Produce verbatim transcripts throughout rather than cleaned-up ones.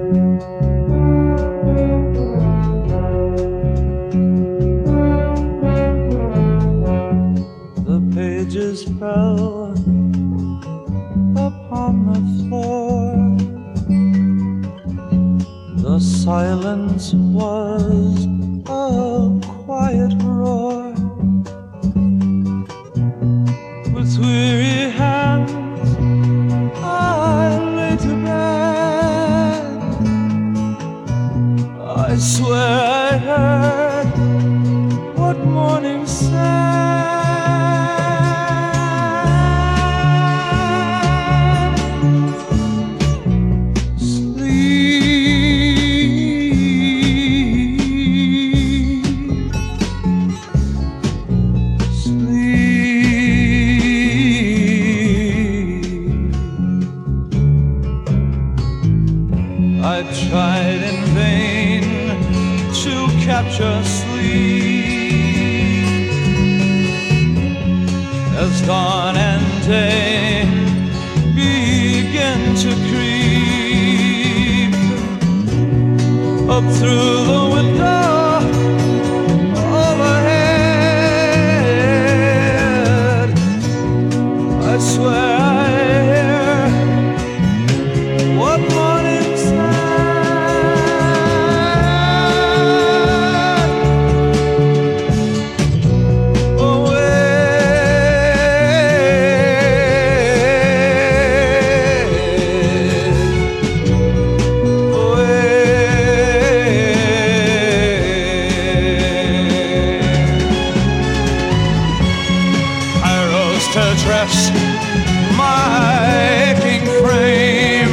The pages fell upon the floor. The silence was a quiet roar. With weary hands I lay to bed. I swear I heard what morning said. I tried in vain to capture sleep as dawn and day begin to creep up through the window overhead. I swear I hear what morning said. To dress my aching frame,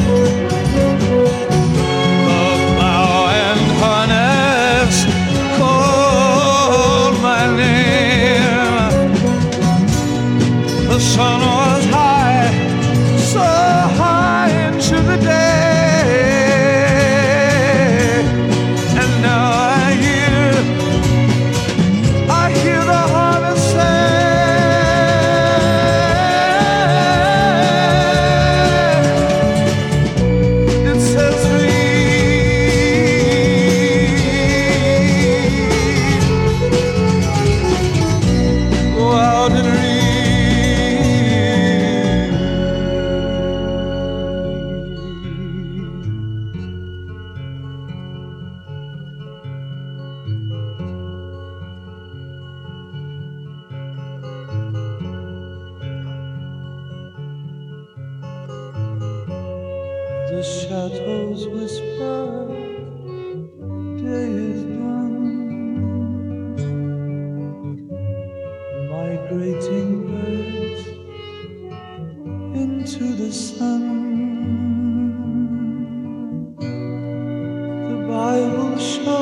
the plow and harness called my name. The sun was high, so high into the day, and now I hear, I hear the harvest say. The shadows whisper, day is done. Migrating birds into the sun. The Bible shows